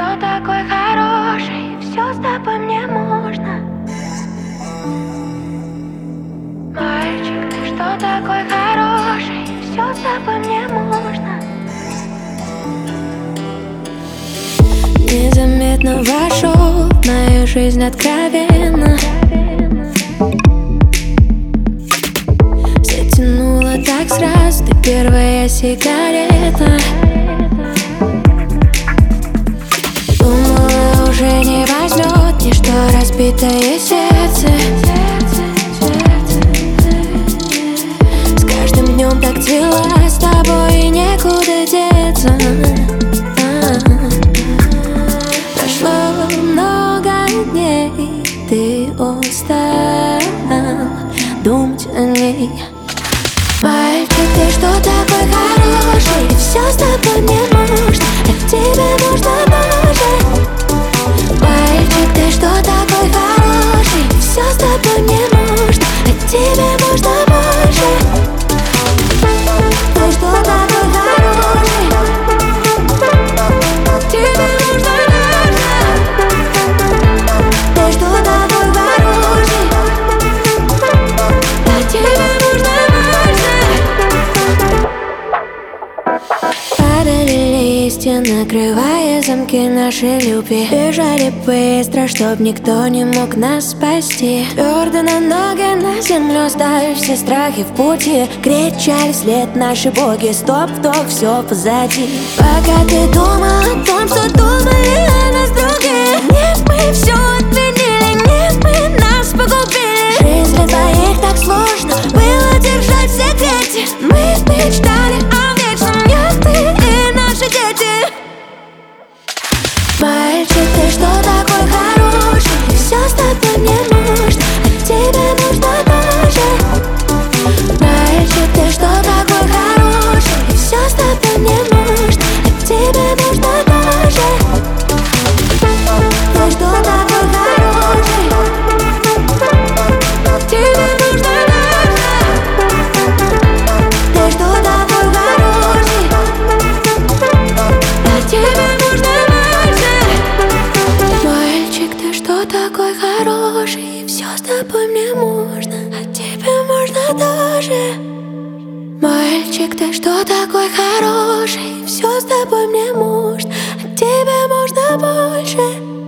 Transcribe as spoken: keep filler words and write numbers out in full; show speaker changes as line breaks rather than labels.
что такой хороший, все с тобой мне можно. Мальчик, ты что такой хороший, все с тобой мне можно.
Незаметно вошел в мою жизнь откровенно. Затянула так сразу, ты первая сигарета. Думала, уже не возьмет ничто разбитое сердце. С каждым днем так дела, с тобой некуда деться. Прошло много дней, ты устал думать о ней. Мальчик, ты что такой хороший, все с тобой мне можно, а тебе нужно больше. Мальчик, ты что такой хороший, все с тобой мне можно, а тебе можно больше. Ты что такой хороший, тебе нужно больше. Ты что такой хороший, а тебе нужно больше. Падали листья, накрывая замки нашей любви. Бежали быстро, чтоб никто не мог нас спасти. Твердо на ноги, на землю ставив все страхи в пути. Кричали вслед наши боги: стоп, вдох, все позади. Пока ты думал о том, что думали о нас другие. Нет, мы все отменили, нет, мы нас погубили. Жизнь для двоих так сложно было держать в секрете. Мы мечтали о вечном, я, ты и наши дети. Мальчик, ты что такой хороший, все с тобой мне можно, а тебе нужно тоже. Мальчик, ты что такой хороший, все с тобой мне можно, а тебе нужно тоже. Ты что такой хороший, тебе нужно тоже. Ты что такой хороший, а тебе нужно больше. Мальчик, ты что такой хороший, все с тобой мне можно, а тебе можно тоже. Мальчик, ты что такой хороший, все с тобой мне можно, а тебе можно больше.